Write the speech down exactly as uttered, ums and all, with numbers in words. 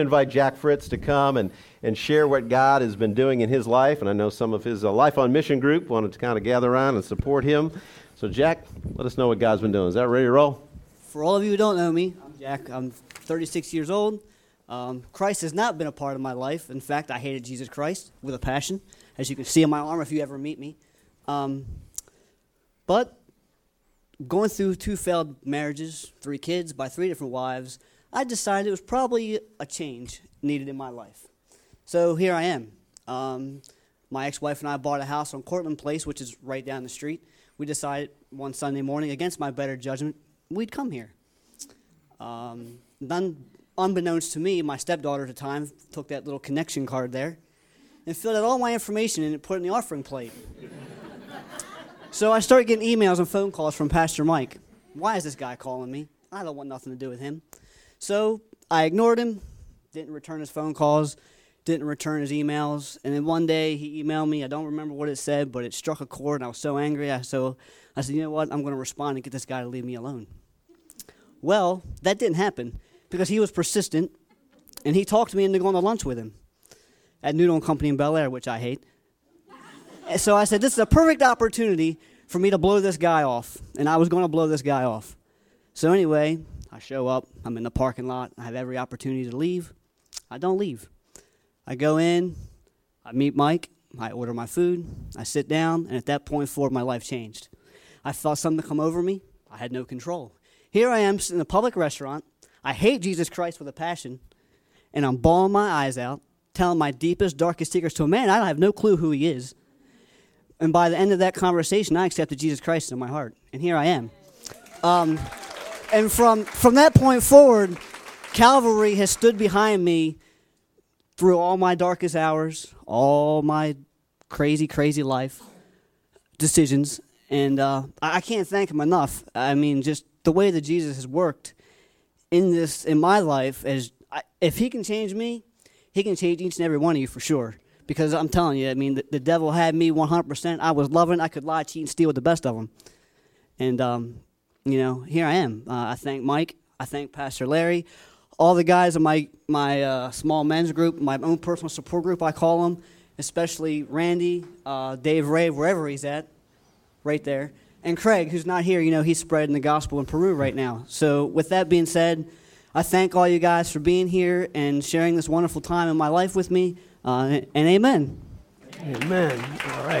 Invite Jack Fritz to come and, and share what God has been doing in his life. And I know some of his uh, Life on Mission group wanted to kind of gather around and support him. So Jack, let us know what God's been doing. Is that ready to roll? For all of you who don't know me, I'm Jack. I'm thirty-six years old. Um, Christ has not been a part of my life. In fact, I hated Jesus Christ with a passion, as you can see on my arm if you ever meet me. Um, but going through two failed marriages, three kids by three different wives, I decided it was probably a change needed in my life. So here I am. Um, my ex-wife and I bought a house on Cortland Place, which is right down the street. We decided one Sunday morning, against my better judgment, we'd come here. Um, none, unbeknownst to me, my stepdaughter at the time took that little connection card there and filled out all my information and put it in the offering plate. So I started getting emails and phone calls from Pastor Mike. Why is this guy calling me? I don't want nothing to do with him. So I ignored him, didn't return his phone calls, didn't return his emails, and then one day he emailed me. I don't remember what it said, but it struck a chord, and I was so angry. I, so I said, you know what, I'm going to respond and get this guy to leave me alone. Well, that didn't happen because he was persistent, and he talked me into going to lunch with him at Noodle and Company in Bel Air, which I hate. And so I said, this is a perfect opportunity for me to blow this guy off, and I was going to blow this guy off. So anyway, I show up, I'm in the parking lot, I have every opportunity to leave. I don't leave. I go in, I meet Mike, I order my food, I sit down, and at that point forward, my life changed. I felt something come over me, I had no control. Here I am sitting in a public restaurant, I hate Jesus Christ with a passion, and I'm bawling my eyes out, telling my deepest, darkest secrets to a man I have no clue who he is. And by the end of that conversation, I accepted Jesus Christ in my heart, and here I am. Um... And from, from that point forward, Calvary has stood behind me through all my darkest hours, all my crazy, crazy life decisions. And uh, I, I can't thank him enough. I mean, just the way that Jesus has worked in this, in my life, is I, if he can change me, he can change each and every one of you for sure. Because I'm telling you, I mean, the, the devil had me one hundred percent. I was loving, I could lie, cheat, and steal with the best of them. And, um... You know, here I am. Uh, I thank Mike. I thank Pastor Larry. All the guys in my, my uh, small men's group, my own personal support group, I call them, especially Randy, uh, Dave Rave, wherever he's at, right there. And Craig, who's not here, you know, he's spreading the gospel in Peru right now. So with that being said, I thank all you guys for being here and sharing this wonderful time in my life with me. Uh, and amen. Amen. All right.